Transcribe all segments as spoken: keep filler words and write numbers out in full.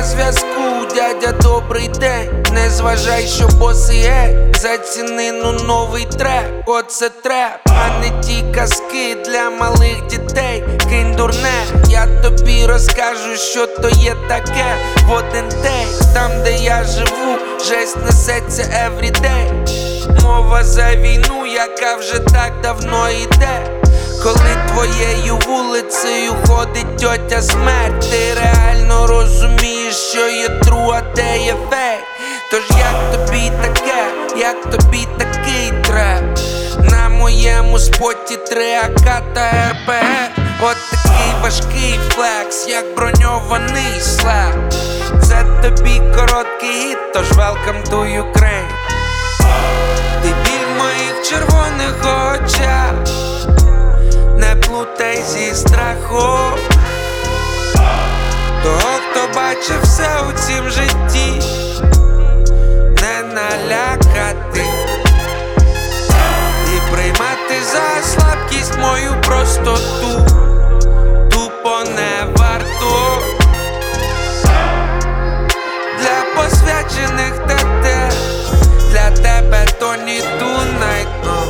зв'язку, дядя, добрий день. Не зважай, що босий геть, заціни, ну, новий трек. Оце треп, а не ті казки для малих дітей. Кинь дурне, я тобі розкажу, що то є таке. В один день, там де я живу, жесть несеться everyday. Мова за війну, яка вже так давно йде. Коли твоєю вулицею ходить тьотя смерть, ти реально розумієш, що є true, а де є фейк. Тож як тобі таке, як тобі такий треп? На моєму споті три АК та ер пе ге. От такий важкий флекс, як броньований слеп. Це тобі короткий гід, тож welcome to Ukraine. Ти біль в моїх червоних очах, не плутай зі страху того, хто бачив все у цім житті, не налякати і приймати за слабкість мою простоту. Тупо не варто для посвячених тете, для тебе то ні тунайт.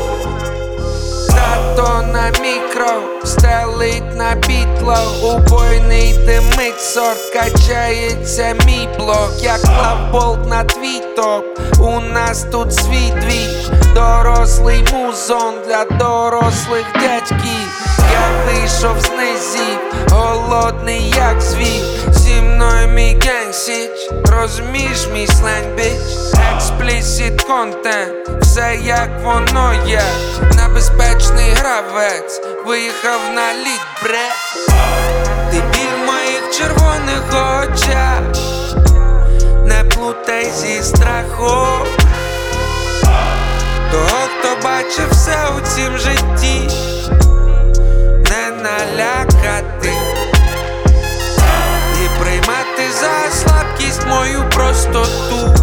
Тато на мікро, стелить на бітло, убойний димить сорт, качається мій блок, як лавболт на твій топ. У нас тут свій дві, дорослий музон для дорослих дядьків. Я вийшов з низів, голодний як звір. Зі мною мій генсіч, розумієш мій сленг, біч. Експлісіт контент, все як воно є. Небезпечний гравець, виїхав на лід, бре. Ти біль в моїх червоних очах, не плутай зі страху того, хто бачив все у цім житті, не налякати і приймати за слабкість мою простоту.